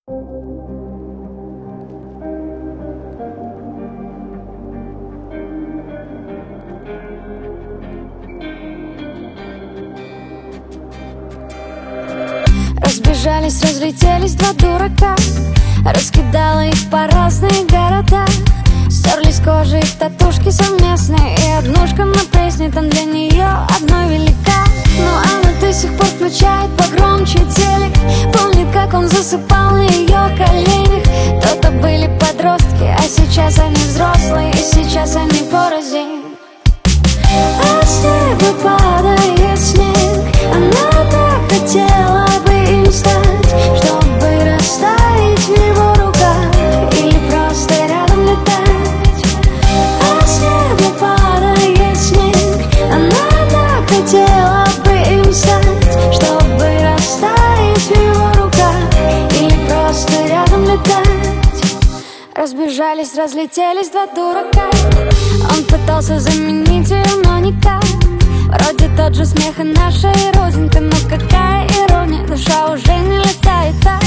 Разбежались, разлетелись два дурака, раскидала их по разные города. Стерли с кожи их татушки совместные, и однушка на Пресне там для нее одной велика. Но она до сих пор включает погромче телек, помнит, как он засыпал на ее коленях. То-то были подростки, а сейчас они взрослые, и сейчас они порознь. А с неба падает снег, она так хотела бы им стать, чтобы растаять в его руках или просто рядом летать. А с неба падает снег, она так хотела бы им стать, чтобы растаять в его руках или просто рядом летать. Разбежались, разлетелись два дурака, он пытался заменить ее, но никак. Вроде тот же смех и наша родинка, но какая ирония, душа уже не летает так.